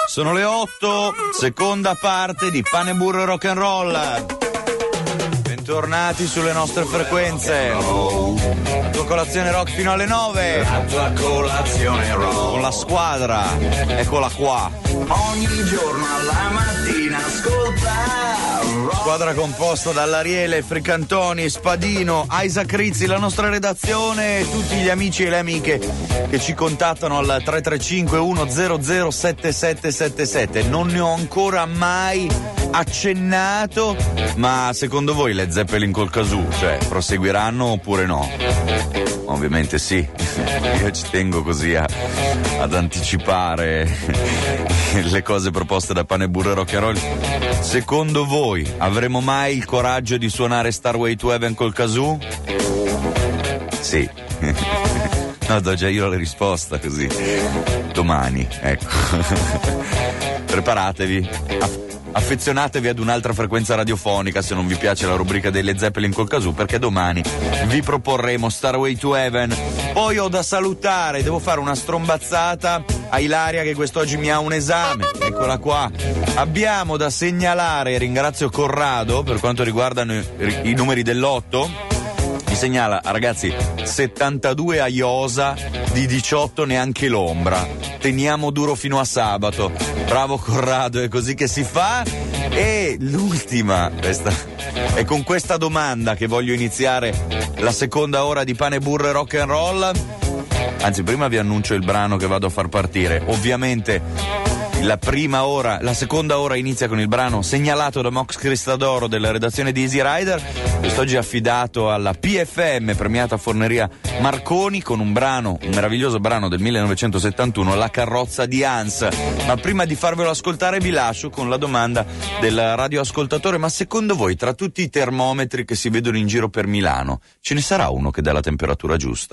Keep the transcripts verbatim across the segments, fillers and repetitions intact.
Sono le otto, seconda parte di Pane Burro e Rock and Roll. Bentornati sulle nostre frequenze. La tua colazione rock fino alle nove. La tua colazione rock. Con la squadra. Eccola qua. Ogni giorno alla mattina ascolta. Squadra composta dall'Ariele, Fricantoni, Spadino, Isaac Rizzi, la nostra redazione e tutti gli amici e le amiche che ci contattano al tre tre cinque uno zero zero sette sette sette sette. Non ne ho ancora mai accennato, ma secondo voi le Zeppelin col Kazoo, cioè, proseguiranno oppure no? Ovviamente sì, io ci tengo così a, ad anticipare le cose proposte da Pane Burro e Rock and Roll. Secondo voi avremo mai il coraggio di suonare Starway to Heaven col Kazoo? Sì. No, do già io la risposta così. Domani, ecco. Preparatevi. Affezionatevi ad un'altra frequenza radiofonica se non vi piace la rubrica delle Zeppelin col Kazoo, perché domani vi proporremo Starway to Heaven. Poi ho da salutare, devo fare una strombazzata a Ilaria che quest'oggi mi ha un esame. Eccola qua. Abbiamo da segnalare, ringrazio Corrado per quanto riguardano i, i numeri dell'otto. Mi segnala, ragazzi, settantadue a Iosa, di diciotto neanche l'ombra. Teniamo duro fino a sabato. Bravo Corrado, è così che si fa. E l'ultima, questa, è con questa domanda che voglio iniziare la seconda ora di Pane Burro e Rock and Roll. Anzi, prima vi annuncio il brano che vado a far partire. Ovviamente la prima ora, la seconda ora inizia con il brano segnalato da Mox Cristadoro della redazione di Easy Rider, quest'oggi affidato alla P F M, premiata Forneria Marconi, con un brano, un meraviglioso brano del millenovecentosettantuno, La carrozza di Hans. Ma prima di farvelo ascoltare vi lascio con la domanda del radioascoltatore: ma secondo voi, tra tutti i termometri che si vedono in giro per Milano, ce ne sarà uno che dà la temperatura giusta?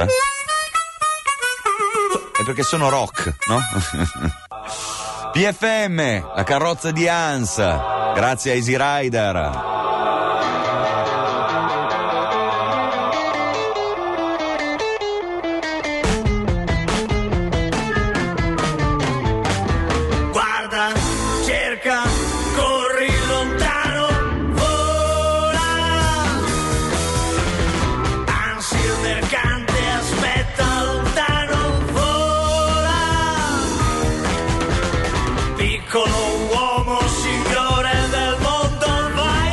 È perché sono rock, no? P F M, La carrozza di Hans, grazie a Easy Rider. Guarda, cerca, corri lontano, vola. Anzi, il mercante aspetta lontano, vola. Piccolo uomo, signore del mondo, vai.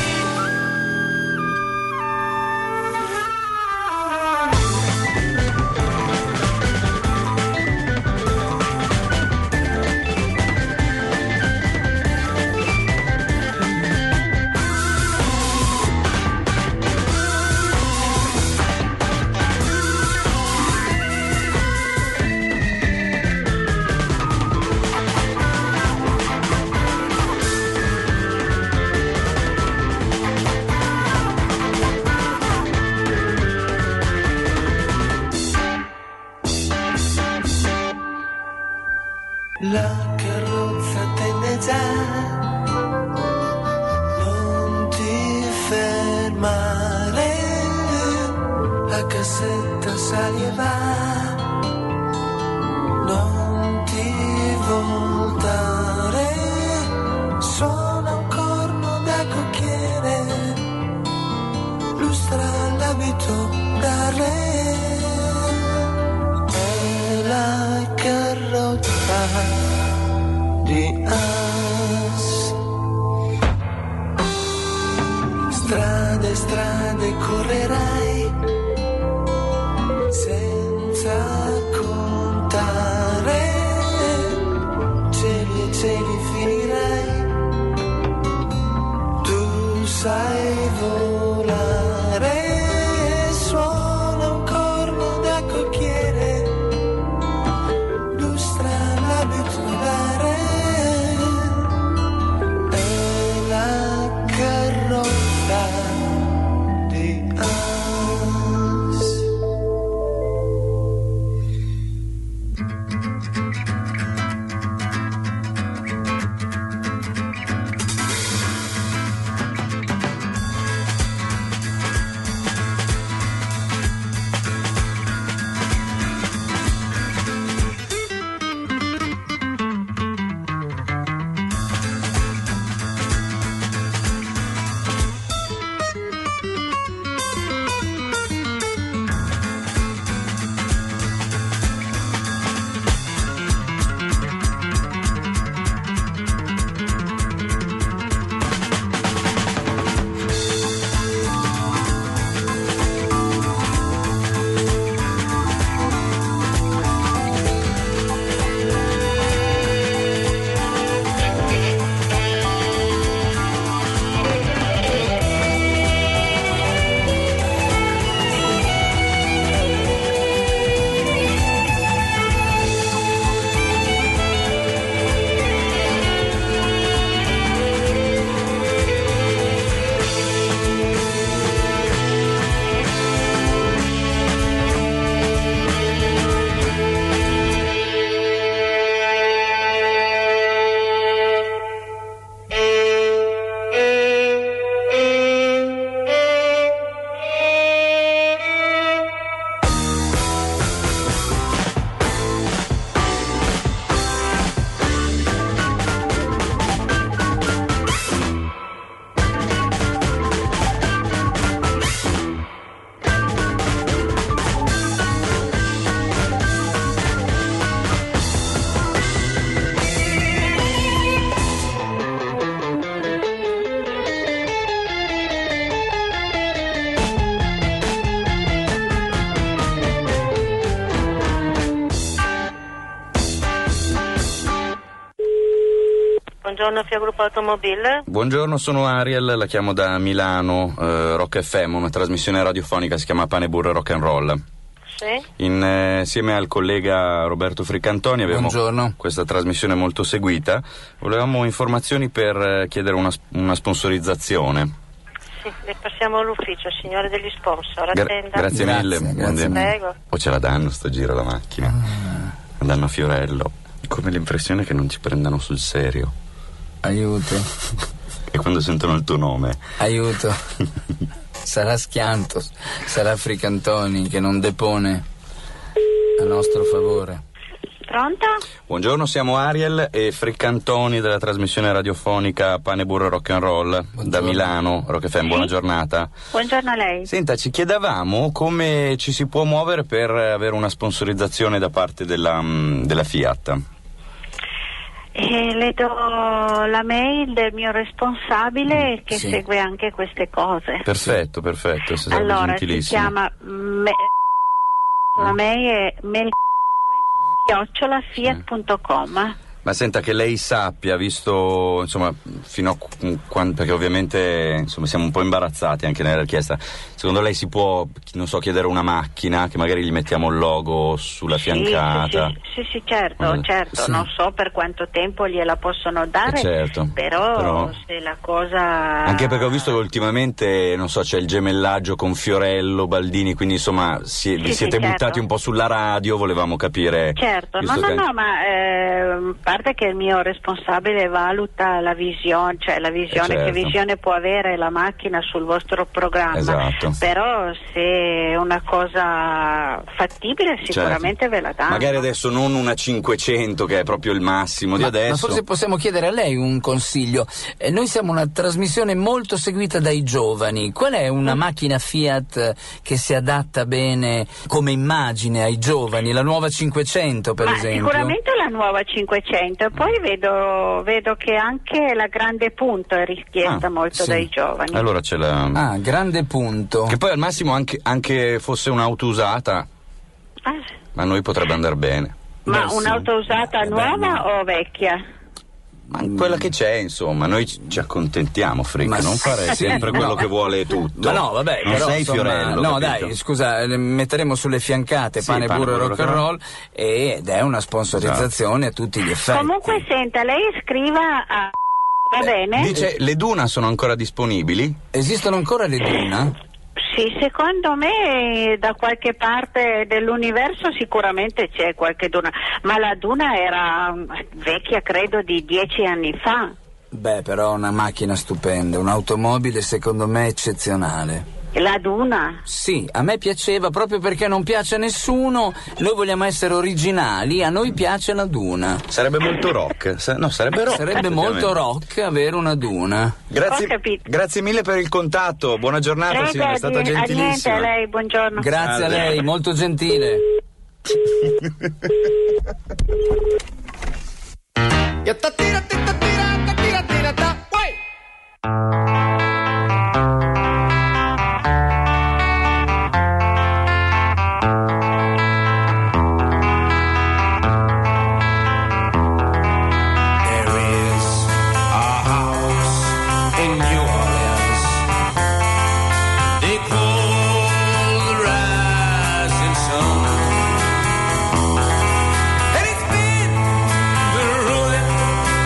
La carrozza attende già, non ti fermare, la cassetta sali e va, non ti voltare, suona un corno da cocchiere, lustra l'abito da re. La carrozza di Hans, strade, strade correrai senza contare, cieli e cieli finirai, tu sai volare, suona un corno da cocchiere, è la carrozza di Hans. Buongiorno, Fia Gruppo Automobile. Buongiorno, sono Ariel, la chiamo da Milano, eh, Rock F M, una trasmissione radiofonica, si chiama Pane Burro Rock and Roll. Sì. In, eh, insieme al collega Roberto Fricantoni abbiamo Buongiorno. questa trasmissione molto seguita. Volevamo informazioni per eh, chiedere una, una sponsorizzazione. Sì, le passiamo all'ufficio, signore degli sponsor. Gra- Attenda. grazie, Grazie, mille. grazie Buondì. mille. Prego. O ce la danno sto giro la macchina. Ah. La danno a Fiorello. Come l'impressione che non ci prendano sul serio. Aiuto, E quando sentono il tuo nome. aiuto. Sarà Schianto, sarà Fricantoni che non depone a nostro favore. Pronto? Buongiorno, siamo Ariel e Fricantoni della trasmissione radiofonica Pane Burro Rock and Roll Buongiorno. da Milano, Rock F M, buona giornata. Buongiorno a lei. Senta, ci chiedevamo come ci si può muovere per avere una sponsorizzazione da parte della, della Fiat. E le do la mail del mio responsabile che sì. segue anche queste cose. Perfetto, perfetto, sarebbe Allora, si gentilissimo. chiama me- la mail è mail chiocciola fiat punto com. Ma senta, che lei sappia, visto insomma fino a qu- quan- perché ovviamente insomma siamo un po' imbarazzati anche nella richiesta, secondo lei si può, non so, chiedere una macchina che magari gli mettiamo il logo sulla Sì, fiancata? Sì, sì, sì, sì, certo, Eh, certo, sì. non so per quanto tempo gliela possono dare, Eh, certo, però, però- se la cosa... Anche perché ho visto che ultimamente, non so, c'è il gemellaggio con Fiorello, Baldini, quindi insomma si- vi Sì, siete sì, certo. buttati un po' sulla radio, volevamo capire. Certo, no, visto no, che- no, ma eh, a parte che il mio responsabile valuta la visione, cioè la visione, Eh, certo. che visione può avere la macchina sul vostro programma, Esatto. però se è una cosa fattibile sicuramente Certo. ve la danno. Magari adesso non una cinquecento che è proprio il massimo di Ma, adesso. ma forse possiamo chiedere a lei un consiglio. Eh, noi siamo una trasmissione molto seguita dai giovani. Qual è una Mm. macchina Fiat che si adatta bene come immagine ai giovani? La nuova cinquecento, per Ma esempio? sicuramente la nuova cinquecento, poi vedo, vedo che anche la grande punto è richiesta Ah, molto sì. dai giovani. Allora c'è la... Ah, grande punto. Che poi al massimo anche, anche fosse un'auto usata, Ah, ma a noi potrebbe andare bene. ma Beh, sì. un'auto usata Eh, beh, nuova no. o vecchia? Ma quella che c'è, insomma, noi ci ci accontentiamo, Frick, Ma non sì, fare sì, sempre no. quello che vuole tutto. Ma no, vabbè, non però, sei insomma, Fiorello, no, capito? dai, scusa, le metteremo sulle fiancate Sì, pane, pane, burro e burro, rock and roll ed è una sponsorizzazione a tutti gli effetti. Comunque senta, lei scriva a... Va bene? Dice, le Duna sono ancora disponibili? Esistono ancora le Duna? Sì, secondo me da qualche parte dell'universo sicuramente c'è qualche duna, ma la duna era mm, vecchia credo di dieci anni fa. Beh, però una macchina stupenda, un'automobile secondo me eccezionale. La duna? Sì, a me piaceva proprio perché non piace a nessuno, noi vogliamo essere originali, a noi piace la Duna. Sarebbe molto rock. Sa- no, sarebbe rock. Sarebbe molto effettivamente. rock avere una Duna. Grazie, Ho capito. grazie mille per il contatto. Buona giornata, Prego, signora, è stata di- a niente, gentilissima. a lei, buongiorno. Grazie a Salve. lei, molto gentile. There is a house in New Orleans. They call the rising sun. And it's been the ruin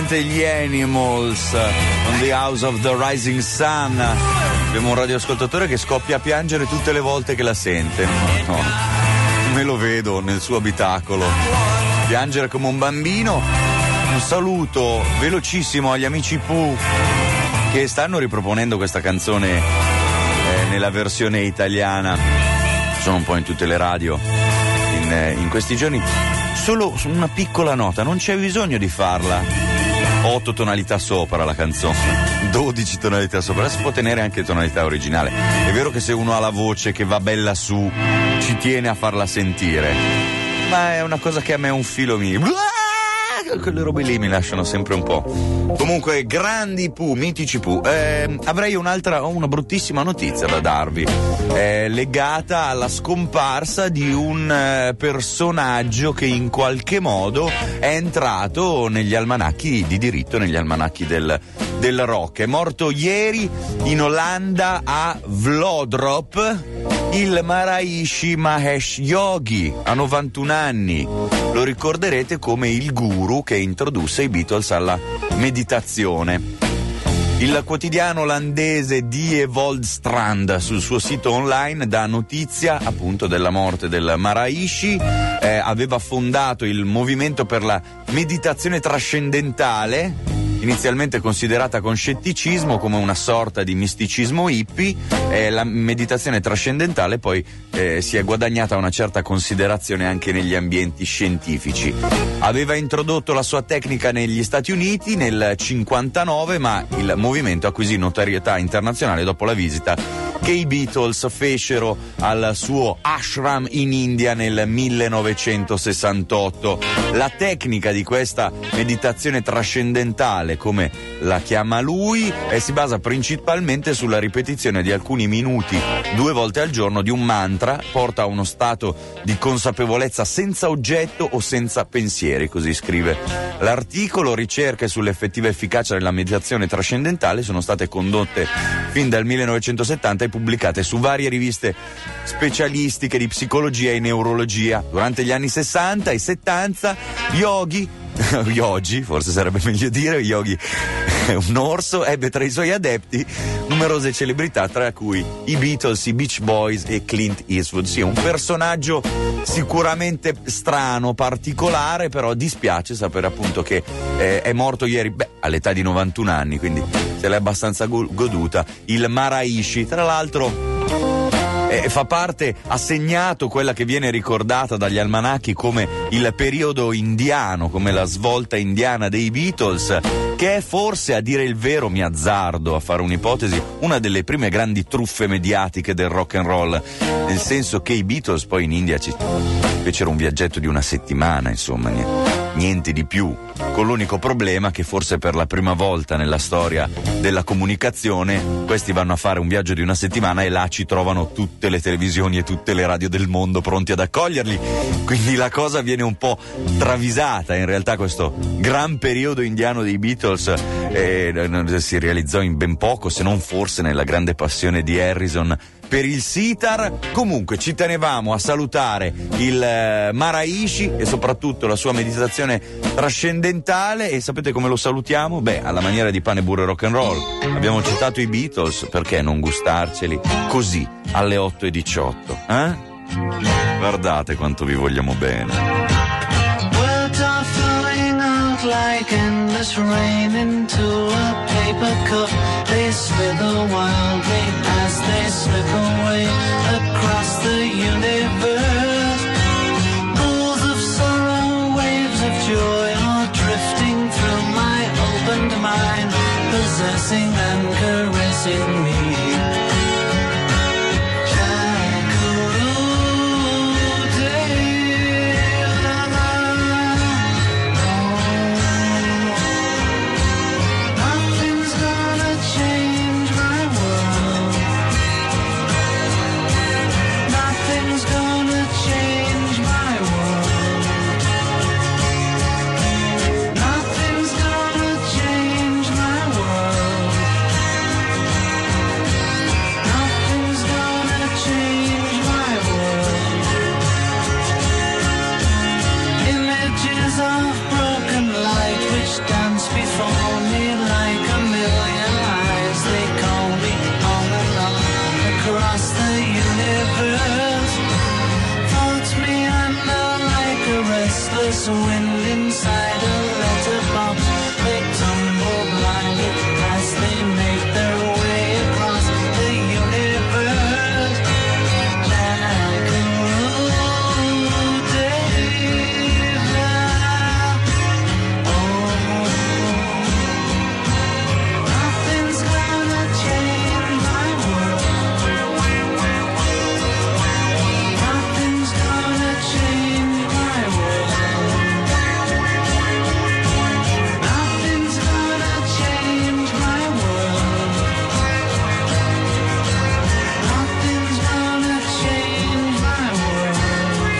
Ovviamente gli Animals on the House of the Rising Sun. Abbiamo un radioascoltatore che scoppia a piangere tutte le volte che la sente. No, me lo vedo nel suo abitacolo piangere come un bambino. Un saluto velocissimo agli amici Pooh che stanno riproponendo questa canzone eh, nella versione italiana. Sono un po' in tutte le radio in, eh, in questi giorni. Solo una piccola nota, non c'è bisogno di farla otto tonalità sopra la canzone, dodici tonalità sopra, si può tenere anche tonalità originale. È vero che se uno ha la voce che va bella su ci tiene a farla sentire, ma è una cosa che a me è un filo mio. Quelle robe lì mi lasciano sempre un po'. Comunque, grandi Pooh, mitici Pooh. Eh, avrei un'altra, una bruttissima notizia da darvi, eh, legata alla scomparsa di un eh, personaggio che in qualche modo è entrato negli almanacchi di diritto, negli almanacchi del, del rock. È morto ieri in Olanda a Vlodrop il Maharishi Mahesh Yogi, a novantuno anni. Lo ricorderete come il guru che introdusse i Beatles alla meditazione. Il quotidiano olandese Die Volkskrant sul suo sito online dà notizia appunto della morte del Maharishi. Eh, aveva fondato il movimento per la meditazione trascendentale, inizialmente considerata con scetticismo come una sorta di misticismo hippie. Eh, la meditazione trascendentale poi eh, si è guadagnata una certa considerazione anche negli ambienti scientifici. Aveva introdotto la sua tecnica negli Stati Uniti nel cinquantanove, ma il movimento acquisì notorietà internazionale dopo la visita che i Beatles fecero al suo ashram in India nel millenovecentosessantotto. La tecnica di questa meditazione trascendentale, come la chiama lui, eh, si basa principalmente sulla ripetizione di alcuni minuti due volte al giorno di un mantra, porta a uno stato di consapevolezza senza oggetto o senza pensieri, così scrive l'articolo. Ricerche sull'effettiva efficacia della meditazione trascendentale sono state condotte fin dal millenovecentosettanta e pubblicate su varie riviste specialistiche di psicologia e neurologia. Durante gli anni sessanta e settanta Yogi Yogi, forse sarebbe meglio dire, Yogi, un orso, ebbe tra i suoi adepti numerose celebrità, tra cui i Beatles, i Beach Boys e Clint Eastwood. Sì, un personaggio sicuramente strano, particolare, però dispiace sapere appunto che eh, è morto ieri, beh, all'età di novantuno anni, quindi se l'è abbastanza goduta. Il Maharishi, tra l'altro, Eh, fa parte, ha segnato quella che viene ricordata dagli almanacchi come il periodo indiano, come la svolta indiana dei Beatles, che è forse, a dire il vero, mi azzardo a fare un'ipotesi, una delle prime grandi truffe mediatiche del rock and roll, nel senso che i Beatles poi in India ci fecero un viaggetto di una settimana, insomma, niente di più, con l'unico problema che forse per la prima volta nella storia della comunicazione questi vanno a fare un viaggio di una settimana e là ci trovano tutte le televisioni e tutte le radio del mondo pronti ad accoglierli, quindi la cosa viene un po' travisata. In realtà questo gran periodo indiano dei Beatles eh, si realizzò in ben poco, se non forse nella grande passione di Harrison per il sitar. Comunque ci tenevamo a salutare il eh, Maharishi e soprattutto la sua meditazione trascendentale. E sapete come lo salutiamo? Beh, alla maniera di pane, burro e rock and roll. Abbiamo citato i Beatles, perché non gustarceli così alle otto e diciotto, eh? Guardate quanto vi vogliamo bene. Words are flowing out like endless rain into a paper cup. They slither wildly as they slip away across the universe. Pools of sorrow, waves of joy are drifting through my opened mind, possessing and caressing me. for me like a million eyes. They call me on and on across the universe. Floats me under like a restless wind inside a letterbox. They tumble blindly as they make their way across the universe. Like a road diver. Oh, nothing's gonna change my world. Nothing's gonna change my world. Nothing's gonna change my world. Nothing's gonna change my world.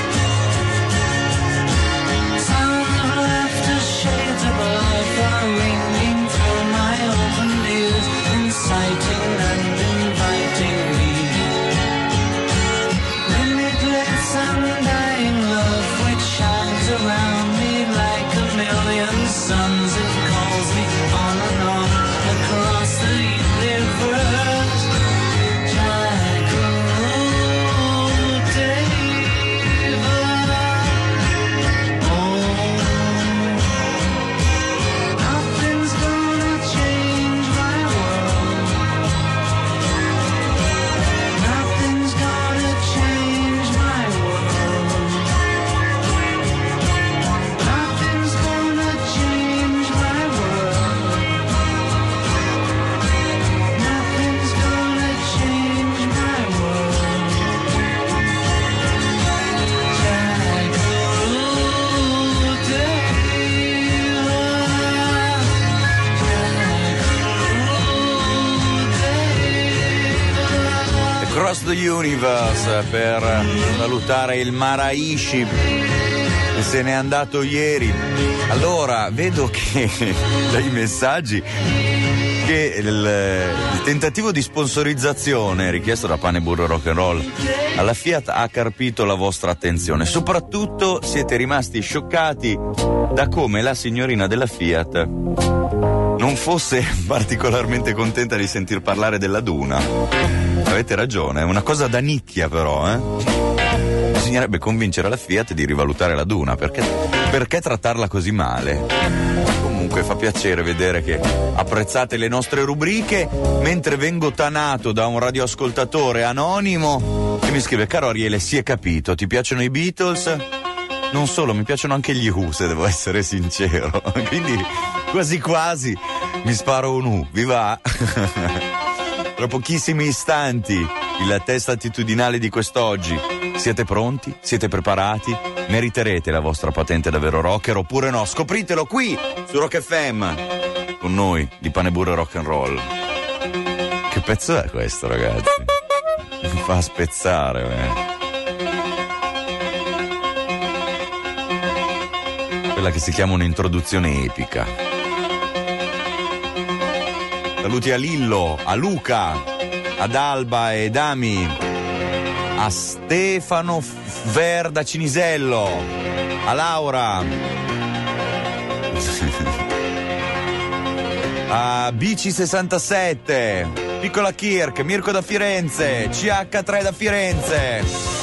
Sounds of laughter, shades of life are ringing through my open ears, inciting and inviting me. Limitless undying love which shines around me like a million suns. It calls me on and on across the universe. Like a road diver. Oh, nothing's gonna change my world. Nothing's gonna change my world. Nothing's gonna change my world. Nothing's gonna change my world. Jack the Road Diver. Jack the Road Diver. Across the Universe per salutare il Maraishi che se n'è andato ieri. Allora, vedo che dai messaggi che il, il tentativo di sponsorizzazione richiesto da Pane Burro Rock and Roll alla Fiat ha carpito la vostra attenzione. Soprattutto siete rimasti scioccati da come la signorina della Fiat non fosse particolarmente contenta di sentir parlare della Duna. Avete ragione, è una cosa da nicchia però, eh? Bisognerebbe convincere la Fiat di rivalutare la Duna, perché, perché trattarla così male? Comunque fa piacere vedere che apprezzate le nostre rubriche, mentre vengo tanato da un radioascoltatore anonimo che mi scrive: caro Ariele, si è capito, ti piacciono i Beatles? Non solo, mi piacciono anche gli Who, se devo essere sincero. Quindi quasi quasi mi sparo un U, vi va? Tra pochissimi istanti il test attitudinale di quest'oggi. Siete pronti? Siete preparati? Meriterete la vostra patente da vero rocker oppure no? Scopritelo qui su Rock F M con noi di Pane Burro e Rock and Roll. Che pezzo è questo, ragazzi? Mi fa spezzare, eh. Quella che si chiama un'introduzione epica. Saluti a Lillo, a Luca, ad Alba e Dami, a Stefano Verda Cinisello, a Laura, a Bici sessantasette, Piccola Kirk, Mirko da Firenze, C H tre da Firenze,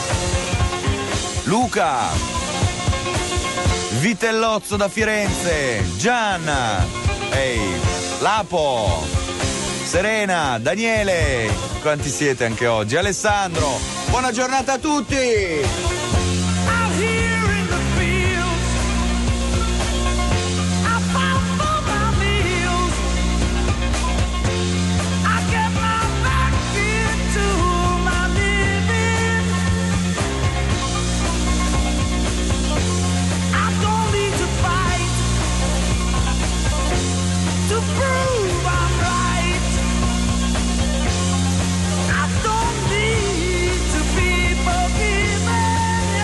Luca, Vitellozzo da Firenze, Gianna, ehi, Lapo, Serena, Daniele, quanti siete anche oggi? Alessandro, buona giornata a tutti! I don't need to be forgiven.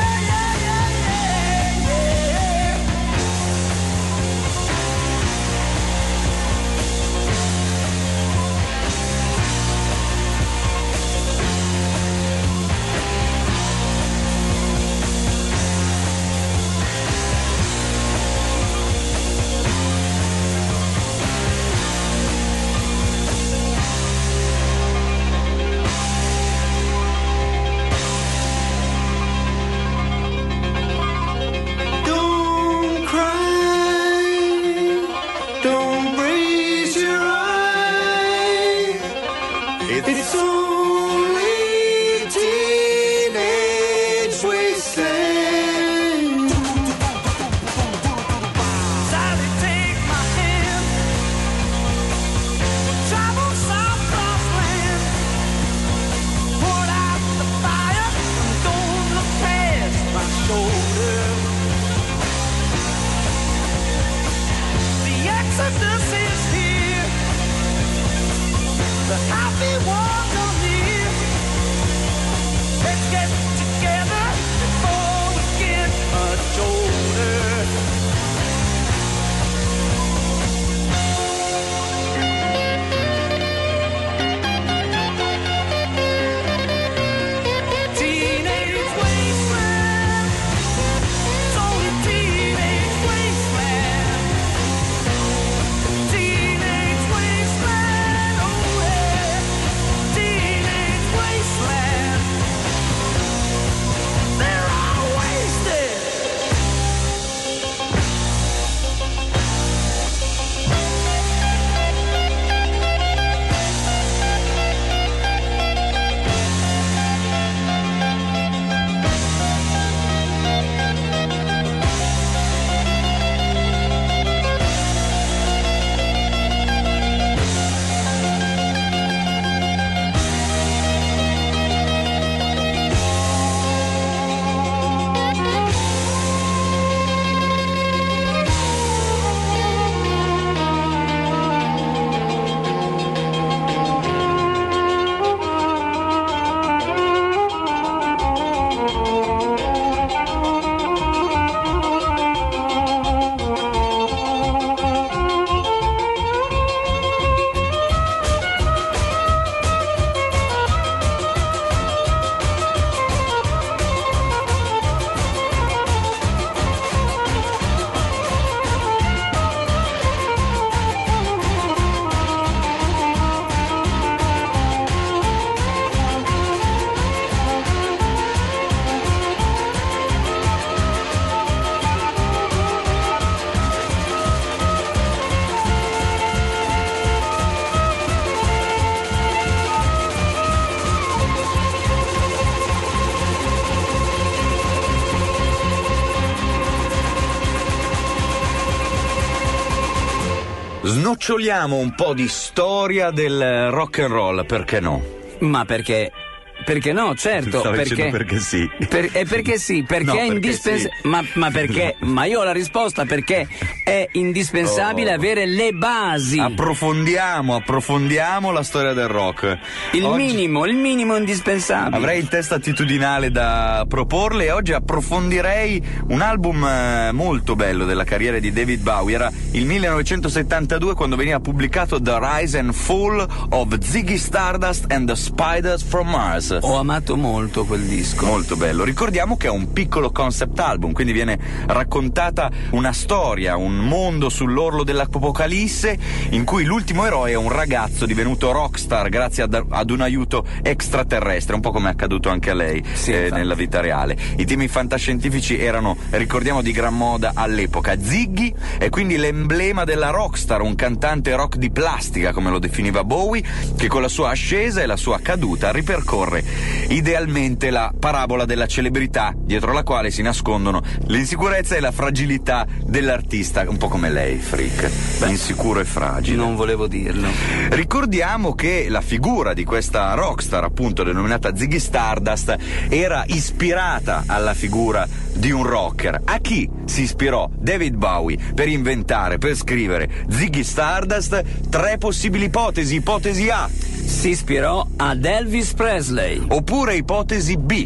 Snoccioliamo un po' di storia del rock and roll, perché no? Ma perché? Perché no, certo. Stavo perché, dicendo perché sì. Per, e perché sì? Perché No, è perché indispensabile. sì. Ma, ma perché? Ma io ho la risposta, perché è indispensabile Oh. avere le basi. Approfondiamo, approfondiamo la storia del rock. Il Oggi minimo, il minimo indispensabile. avrei il test attitudinale da proporle e oggi approfondirei un album eh, molto bello della carriera di David Bowie. Era il millenovecentosettantadue quando veniva pubblicato The Rise and Fall of Ziggy Stardust and the Spiders from Mars. Ho amato molto quel disco. Molto bello. Ricordiamo che è un piccolo concept album, quindi viene raccontata una storia, un mondo sull'orlo dell'apocalisse in cui l'ultimo eroe è un ragazzo divenuto rockstar grazie ad, ad un aiuto extraterrestre, un po' come è accaduto anche a lei Sì, eh, infatti. nella vita reale. I temi fantascientifici erano, ricordiamo, di gran moda all'epoca. Ziggy è quindi l'emblema della rockstar, un cantante rock di plastica, come lo definiva Bowie, che con la sua ascesa e la sua caduta ripercorre idealmente la parabola della celebrità dietro la quale si nascondono l'insicurezza e la fragilità dell'artista, un po' come lei, Freak. Beh, insicuro e fragile. Non volevo dirlo. Ricordiamo che la figura di questa rockstar, appunto denominata Ziggy Stardust, era ispirata alla figura di un rocker. A chi si ispirò David Bowie per inventare, per scrivere Ziggy Stardust? Tre possibili ipotesi. Ipotesi A: Si ispirò ad Elvis Presley, oppure ipotesi B,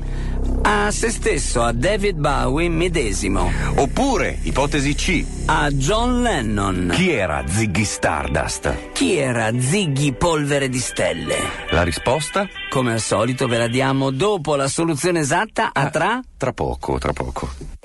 a se stesso, a David Bowie medesimo, oppure ipotesi C, a John Lennon. chi era Ziggy Stardust? Chi era Ziggy Polvere di Stelle? La risposta? Come al solito ve la diamo dopo la soluzione esatta a tra... Tra poco, tra poco.